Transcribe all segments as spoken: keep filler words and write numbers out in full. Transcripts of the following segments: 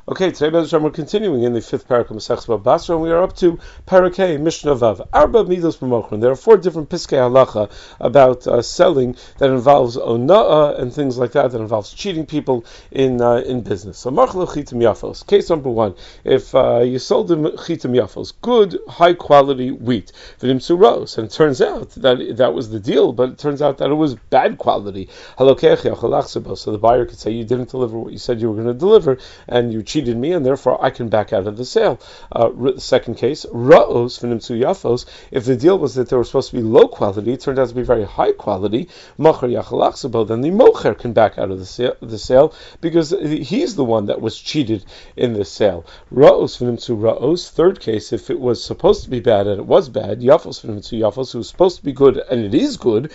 Okay, today, Bez Hashem, we're continuing in the fifth parak of Masechus Bava Basra, and we are up to Parakei Mishnah Vav. Arba Midos B'Mochron. There are four different Piskei Halacha about uh, selling that involves ona'ah and things like that, that involves cheating people in uh, in business. So, Marchel Chitim Yafos. Case number one: if uh, you sold them Chitim Yafos, good, high quality wheat, V'nim Suros, and it turns out that that was the deal, but it turns out that it was bad quality. Halokech Yachalach. So the buyer could say, you didn't deliver what you said you were going to deliver, and you cheated me, and therefore I can back out of the sale. Uh, second case, ra'os v'nimtzu yafos. If the deal was that they were supposed to be low quality, it turned out to be very high quality. Mocher yachalach sabo. Then the mocher can back out of the sale, the sale because he's the one that was cheated in the sale. Ra'os v'nimtzu ra'os. Third case, if it was supposed to be bad and it was bad, yafos v'nimtzu yafos, who was supposed to be good and it is good,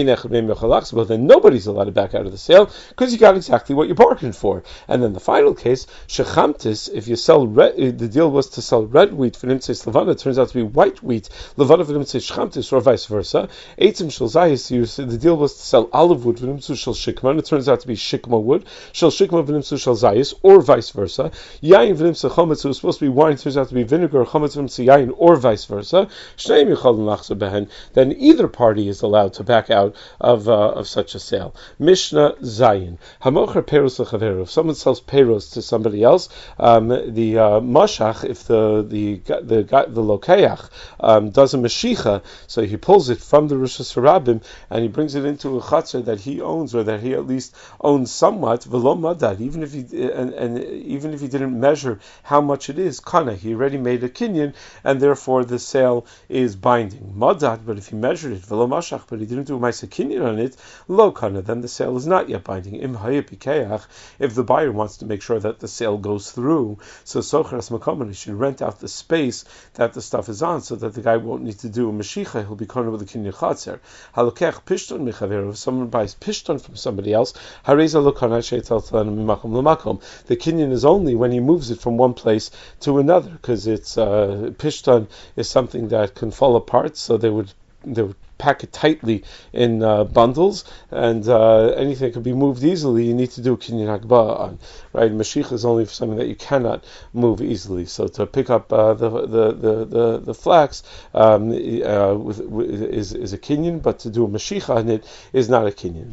then nobody's allowed to back out of the sale because you got exactly what you bargained for. And then the final case, shechamtis, if you sell red, the deal was to sell red wheat for nimtzes levana, it turns out to be white wheat, levana for nimtzes shechamtis, or vice versa. Eitzim shel zayis, the deal was to sell olive wood for nimtzes shel shikma, it turns out to be shikma wood, shel shikma for nimtzes shel zayis, or vice versa. Yain for nimtzes chometz, it was supposed to be wine, it turns out to be vinegar, chometz for nimtzes yain, or vice versa. Shneim yichalin lachzer behen, then either party is allowed to back out of uh, of such a sale. Mishnah Zayin. Hamocher peros lechaveru. If someone sells peros to somebody else, um, the uh, mashach, if the the the the, the lokeach um, does a mashicha, so he pulls it from the Rosh Hashanah and he brings it into a chatzar that he owns, or that he at least owns somewhat. V'lo madad, even if he and, and even if he didn't measure how much it is, kana, he already made a kinyan, and therefore the sale is binding. Madad, but if he measured it, v'lo mashach, but he didn't do a ma'aseh kinyan on it, lo kana, then the sale is not yet binding. Im hayipikeach, if the buyer wants to make sure that the sale goes through, so sochras makomon, he should rent out the space that the stuff is on, so that the guy won't need to do a mashicha, he'll be cornered with a kinyan chatzer. Halokech pishton michaver, if someone buys pishton from somebody else, hareza lo kana sheitel tlan mimakom lemakom, the kinyan is only when he moves it from one place to another, because it's uh, pishton is something that can fall apart, so they would they would pack it tightly in uh, bundles, and uh, anything that can be moved easily, you need to do a kinyan hagbah on. Right, mashiach is only for something that you cannot move easily. So to pick up uh, the, the the the the flax um, uh, with, with, is is a kinyan, but to do a mashiach on it is not a kinyan.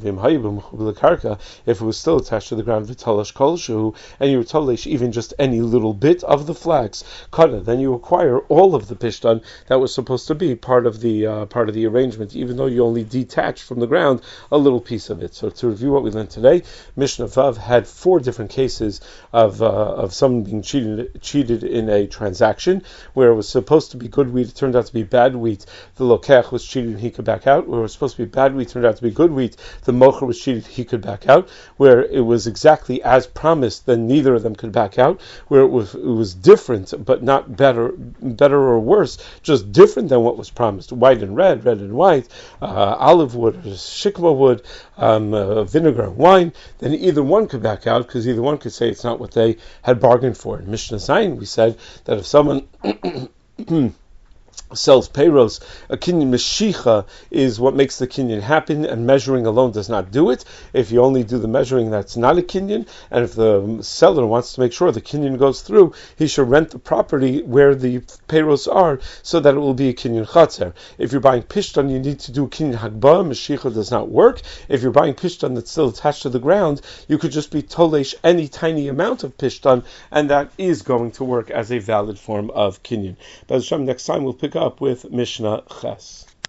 If it was still attached to the ground, v'talash kolshu, and you were talish even just any little bit of the flax, kana, then you acquire all of the pishtan that was supposed to be part of the uh, part of the arrangement, even though you only detached from the ground a little piece of it. So to review what we learned today, Mishnah Vav had four different cases of uh, of someone being cheated cheated in a transaction where it was supposed to be good wheat, it turned out to be bad wheat. The lokech was cheated and he could back out. Where it was supposed to be bad wheat, turned out to be good wheat. The mocher was cheated, he could back out. Where it was exactly as promised, then neither of them could back out. Where it was it was different, but not better better or worse, just different than what was promised. White and red, red and white, uh, olive wood, or shikma wood, um, uh, vinegar and wine. Then either one could back out, because either one could say it's not what they had bargained for. In Mishnah Zayin, we said that if someone sells peiros, a kinyan mashicha is what makes the kinyan happen, and measuring alone does not do it. If you only do the measuring, that's not a kinyan, and if the seller wants to make sure the kinyan goes through, he should rent the property where the peiros are, so that it will be a kinyan chatzer. If you're buying pishtan, you need to do kinyan hagbah, mashicha does not work. If you're buying pishtan that's still attached to the ground, you could just be tolesh any tiny amount of pishtan, and that is going to work as a valid form of kinyan. But next time we'll pick up with Mishnah Ches.